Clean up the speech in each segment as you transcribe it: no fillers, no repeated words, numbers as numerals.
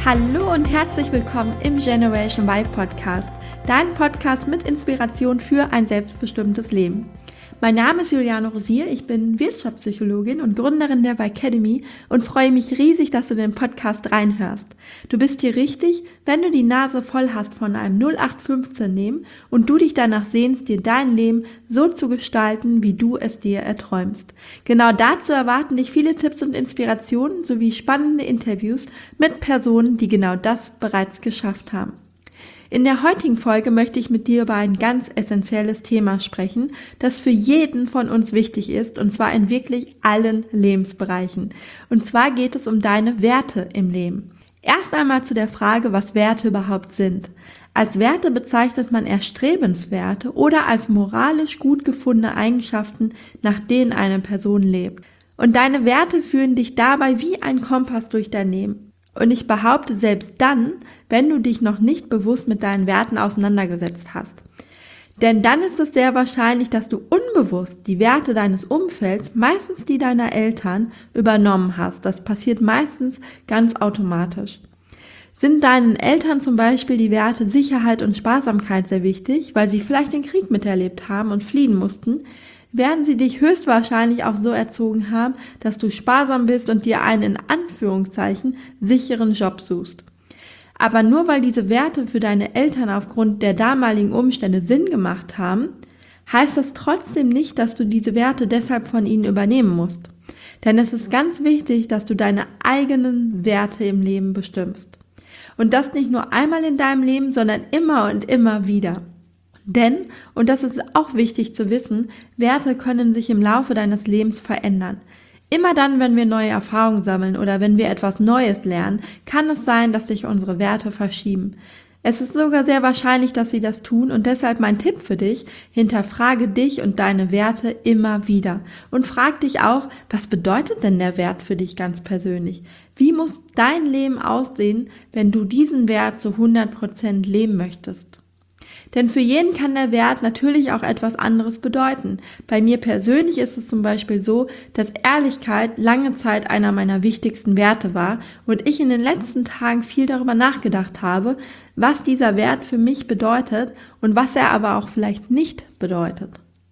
Hallo und herzlich willkommen im Generation Y Podcast, dein Podcast mit Inspiration für ein selbstbestimmtes Leben. Mein Name ist Juliane Rosier, ich bin Wirtschaftspsychologin und Gründerin der Y-Academy und freue mich riesig, dass du den Podcast reinhörst. Du bist hier richtig, wenn du die Nase voll hast von einem 0815 nehmen und du dich danach sehnst, dir dein Leben so zu gestalten, wie du es dir erträumst. Genau dazu erwarten dich viele Tipps und Inspirationen sowie spannende Interviews mit Personen, die genau das bereits geschafft haben. In der heutigen Folge möchte ich mit dir über ein ganz essentielles Thema sprechen, das für jeden von uns wichtig ist, und zwar in wirklich allen Lebensbereichen. Und zwar geht es um deine Werte im Leben. Erst einmal zu der Frage, was Werte überhaupt sind. Als Werte bezeichnet man erstrebenswerte oder als moralisch gut gefundene Eigenschaften, nach denen eine Person lebt. Und deine Werte führen dich dabei wie ein Kompass durch dein Leben. Und ich behaupte, selbst dann, wenn du dich noch nicht bewusst mit deinen Werten auseinandergesetzt hast. Denn dann ist es sehr wahrscheinlich, dass du unbewusst die Werte deines Umfelds, meistens die deiner Eltern, übernommen hast. Das passiert meistens ganz automatisch. Sind deinen Eltern zum Beispiel die Werte Sicherheit und Sparsamkeit sehr wichtig, weil sie vielleicht den Krieg miterlebt haben und fliehen mussten, werden sie dich höchstwahrscheinlich auch so erzogen haben, dass du sparsam bist und dir einen in Anführungszeichen sicheren Job suchst. Aber nur weil diese Werte für deine Eltern aufgrund der damaligen Umstände Sinn gemacht haben, heißt das trotzdem nicht, dass du diese Werte deshalb von ihnen übernehmen musst. Denn es ist ganz wichtig, dass du deine eigenen Werte im Leben bestimmst. Und das nicht nur einmal in deinem Leben, sondern immer und immer wieder. Denn, und das ist auch wichtig zu wissen, Werte können sich im Laufe deines Lebens verändern. Immer dann, wenn wir neue Erfahrungen sammeln oder wenn wir etwas Neues lernen, kann es sein, dass sich unsere Werte verschieben. Es ist sogar sehr wahrscheinlich, dass sie das tun, und deshalb mein Tipp für dich: hinterfrage dich und deine Werte immer wieder. Und frag dich auch, was bedeutet denn der Wert für dich ganz persönlich? Wie muss dein Leben aussehen, wenn du diesen Wert zu 100% leben möchtest? Denn für jeden kann der Wert natürlich auch etwas anderes bedeuten. Bei mir persönlich ist es zum Beispiel so, dass Ehrlichkeit lange Zeit einer meiner wichtigsten Werte war und ich in den letzten Tagen viel darüber nachgedacht habe, was dieser Wert für mich bedeutet und was er aber auch vielleicht nicht bedeutet.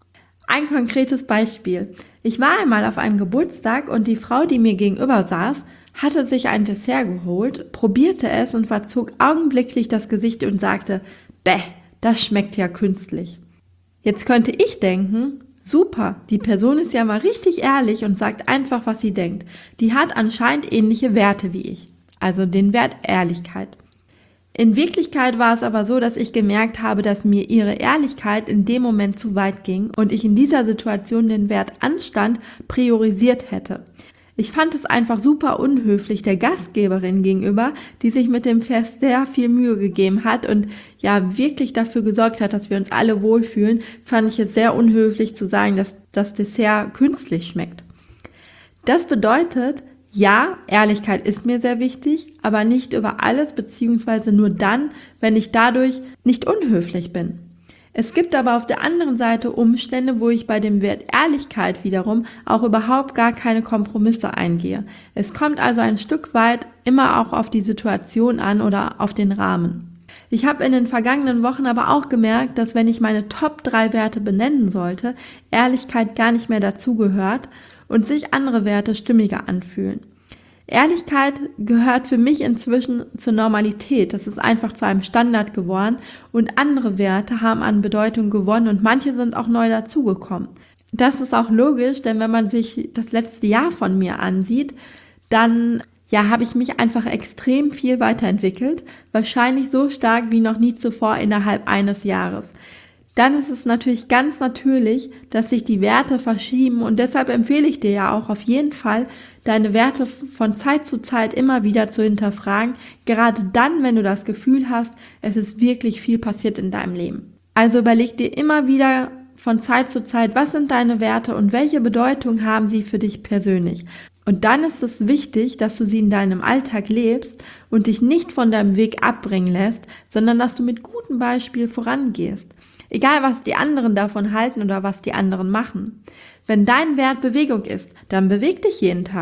Ein konkretes Beispiel. Ich war einmal auf einem Geburtstag und die Frau, die mir gegenüber saß, hatte sich ein Dessert geholt, probierte es und verzog augenblicklich das Gesicht und sagte: Bäh, das schmeckt ja künstlich. Jetzt könnte ich denken, super, die Person ist ja mal richtig ehrlich und sagt einfach, was sie denkt. Die hat anscheinend ähnliche Werte wie ich, also den Wert Ehrlichkeit. In Wirklichkeit war es aber so, dass ich gemerkt habe, dass mir ihre Ehrlichkeit in dem Moment zu weit ging und ich in dieser Situation den Wert Anstand priorisiert hätte. Ich fand es einfach super unhöflich der Gastgeberin gegenüber, die sich mit dem Fest sehr viel Mühe gegeben hat und ja wirklich dafür gesorgt hat, dass wir uns alle wohlfühlen, fand ich es sehr unhöflich zu sagen, dass das Dessert künstlich schmeckt. Das bedeutet, ja, Ehrlichkeit ist mir sehr wichtig, aber nicht über alles beziehungsweise nur dann, wenn ich dadurch nicht unhöflich bin. Es gibt aber auf der anderen Seite Umstände, wo ich bei dem Wert Ehrlichkeit wiederum auch überhaupt gar keine Kompromisse eingehe. Es kommt also ein Stück weit immer auch auf die Situation an oder auf den Rahmen. Ich habe in den vergangenen Wochen aber auch gemerkt, dass wenn ich meine Top 3 Werte benennen sollte, Ehrlichkeit gar nicht mehr dazugehört und sich andere Werte stimmiger anfühlen. Ehrlichkeit gehört für mich inzwischen zur Normalität. Das ist einfach zu einem Standard geworden und andere Werte haben an Bedeutung gewonnen und manche sind auch neu dazugekommen. Das ist auch logisch, denn wenn man sich das letzte Jahr von mir ansieht, dann habe ich mich einfach extrem viel weiterentwickelt, wahrscheinlich so stark wie noch nie zuvor innerhalb eines Jahres. Dann ist es natürlich ganz natürlich, dass sich die Werte verschieben und deshalb empfehle ich dir ja auch auf jeden Fall, deine Werte von Zeit zu Zeit immer wieder zu hinterfragen, gerade dann, wenn du das Gefühl hast, es ist wirklich viel passiert in deinem Leben. Also überleg dir immer wieder von Zeit zu Zeit, was sind deine Werte und welche Bedeutung haben sie für dich persönlich. Und dann ist es wichtig, dass du sie in deinem Alltag lebst und dich nicht von deinem Weg abbringen lässt, sondern dass du mit gutem Beispiel vorangehst. Egal, was die anderen davon halten oder was die anderen machen. Wenn dein Wert Bewegung ist, dann beweg dich jeden Tag.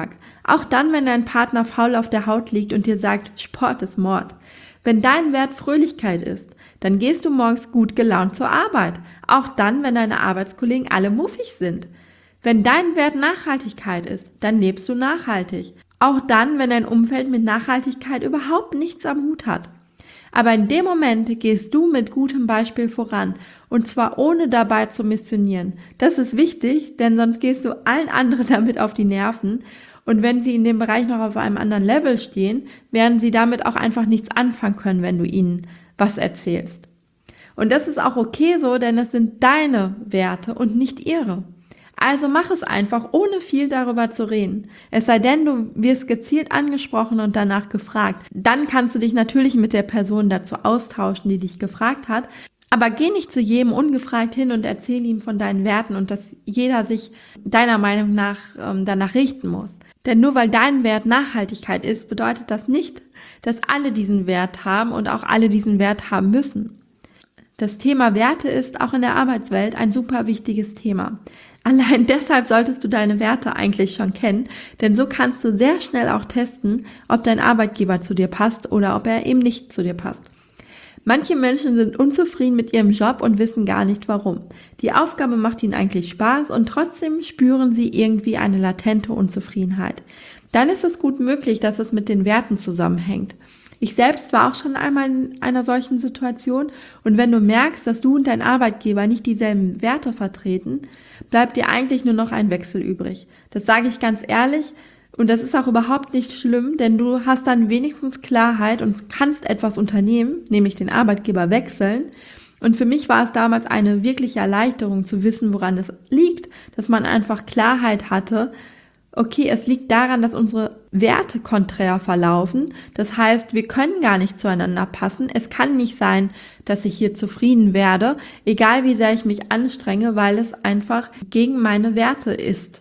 Auch dann, wenn dein Partner faul auf der Haut liegt und dir sagt, Sport ist Mord. Wenn dein Wert Fröhlichkeit ist, dann gehst du morgens gut gelaunt zur Arbeit. Auch dann, wenn deine Arbeitskollegen alle muffig sind. Wenn dein Wert Nachhaltigkeit ist, dann lebst du nachhaltig. Auch dann, wenn dein Umfeld mit Nachhaltigkeit überhaupt nichts am Hut hat. Aber in dem Moment gehst du mit gutem Beispiel voran und zwar ohne dabei zu missionieren. Das ist wichtig, denn sonst gehst du allen anderen damit auf die Nerven und wenn sie in dem Bereich noch auf einem anderen Level stehen, werden sie damit auch einfach nichts anfangen können, wenn du ihnen was erzählst. Und das ist auch okay so, denn es sind deine Werte und nicht ihre. Also mach es einfach, ohne viel darüber zu reden. Es sei denn, du wirst gezielt angesprochen und danach gefragt. Dann kannst du dich natürlich mit der Person dazu austauschen, die dich gefragt hat. Aber geh nicht zu jedem ungefragt hin und erzähl ihm von deinen Werten und dass jeder sich deiner Meinung nach danach richten muss. Denn nur weil dein Wert Nachhaltigkeit ist, bedeutet das nicht, dass alle diesen Wert haben und auch alle diesen Wert haben müssen. Das Thema Werte ist auch in der Arbeitswelt ein super wichtiges Thema. Allein deshalb solltest du deine Werte eigentlich schon kennen, denn so kannst du sehr schnell auch testen, ob dein Arbeitgeber zu dir passt oder ob er eben nicht zu dir passt. Manche Menschen sind unzufrieden mit ihrem Job und wissen gar nicht warum. Die Aufgabe macht ihnen eigentlich Spaß und trotzdem spüren sie irgendwie eine latente Unzufriedenheit. Dann ist es gut möglich, dass es mit den Werten zusammenhängt. Ich selbst war auch schon einmal in einer solchen Situation und wenn du merkst, dass du und dein Arbeitgeber nicht dieselben Werte vertreten, bleibt dir eigentlich nur noch ein Wechsel übrig. Das sage ich ganz ehrlich und das ist auch überhaupt nicht schlimm, denn du hast dann wenigstens Klarheit und kannst etwas unternehmen, nämlich den Arbeitgeber wechseln. Und für mich war es damals eine wirkliche Erleichterung zu wissen, woran es liegt, dass man einfach Klarheit hatte. Okay, es liegt daran, dass unsere Werte konträr verlaufen. Das heißt, wir können gar nicht zueinander passen. Es kann nicht sein, dass ich hier zufrieden werde, egal wie sehr ich mich anstrenge, weil es einfach gegen meine Werte ist.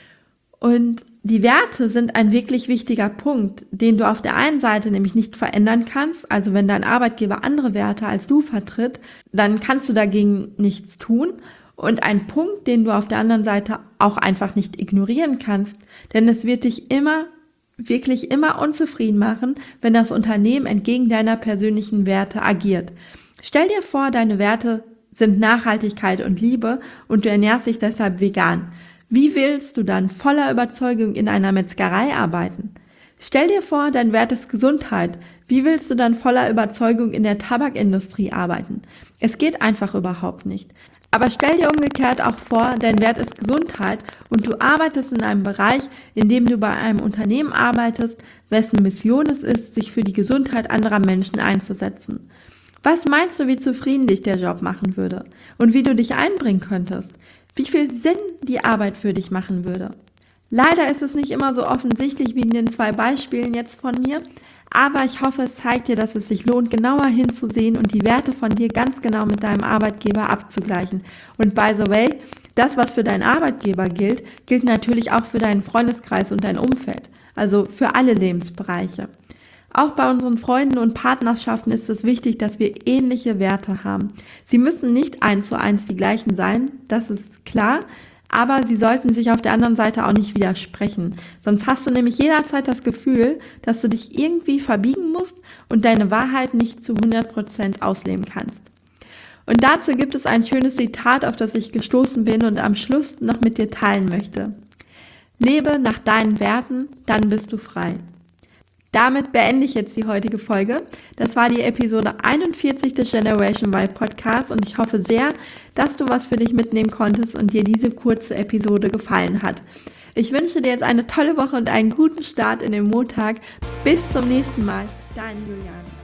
Und die Werte sind ein wirklich wichtiger Punkt, den du auf der einen Seite nämlich nicht verändern kannst. Also wenn dein Arbeitgeber andere Werte als du vertritt, dann kannst du dagegen nichts tun. Und ein Punkt, den du auf der anderen Seite auch einfach nicht ignorieren kannst, denn es wird dich wirklich immer unzufrieden machen, wenn das Unternehmen entgegen deiner persönlichen Werte agiert. Stell dir vor, deine Werte sind Nachhaltigkeit und Liebe und du ernährst dich deshalb vegan. Wie willst du dann voller Überzeugung in einer Metzgerei arbeiten? Stell dir vor, dein Wert ist Gesundheit. Wie willst du dann voller Überzeugung in der Tabakindustrie arbeiten? Es geht einfach überhaupt nicht. Aber stell dir umgekehrt auch vor, dein Wert ist Gesundheit und du arbeitest in einem Bereich, in dem du bei einem Unternehmen arbeitest, wessen Mission es ist, sich für die Gesundheit anderer Menschen einzusetzen. Was meinst du, wie zufrieden dich der Job machen würde und wie du dich einbringen könntest? Wie viel Sinn die Arbeit für dich machen würde? Leider ist es nicht immer so offensichtlich wie in den 2 Beispielen jetzt von mir, aber ich hoffe, es zeigt dir, dass es sich lohnt, genauer hinzusehen und die Werte von dir ganz genau mit deinem Arbeitgeber abzugleichen. Und by the way, das, was für deinen Arbeitgeber gilt, gilt natürlich auch für deinen Freundeskreis und dein Umfeld, also für alle Lebensbereiche. Auch bei unseren Freunden und Partnerschaften ist es wichtig, dass wir ähnliche Werte haben. Sie müssen nicht 1:1 die gleichen sein, das ist klar, aber sie sollten sich auf der anderen Seite auch nicht widersprechen. Sonst hast du nämlich jederzeit das Gefühl, dass du dich irgendwie verbiegen musst und deine Wahrheit nicht zu 100% ausleben kannst. Und dazu gibt es ein schönes Zitat, auf das ich gestoßen bin und am Schluss noch mit dir teilen möchte. Lebe nach deinen Werten, dann bist du frei. Damit beende ich jetzt die heutige Folge. Das war die Episode 41 des Generation Y Podcasts und ich hoffe sehr, dass du was für dich mitnehmen konntest und dir diese kurze Episode gefallen hat. Ich wünsche dir jetzt eine tolle Woche und einen guten Start in den Montag. Bis zum nächsten Mal. Dein Julian.